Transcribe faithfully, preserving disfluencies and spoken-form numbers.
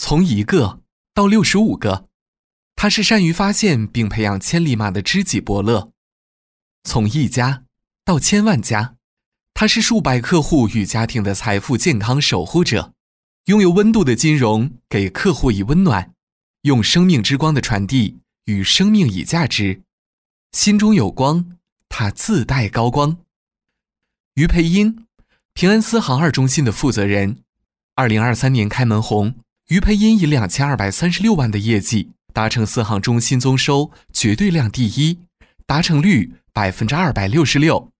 从一个到六十五个。他是善于发现并培养千里马的知己伯乐。从一家到千万家，他是数百客户与家庭的财富健康守护者。拥有温度的金融，给客户以温暖，用生命之光的传递与生命以价值。心中有光，他自带高光。于培英，平安私行二中心的负责人。二零二三年开门红，于培英以两千二百三十六万的业绩，达成私行中心综收绝对量第一，达成率百分之二百六十六。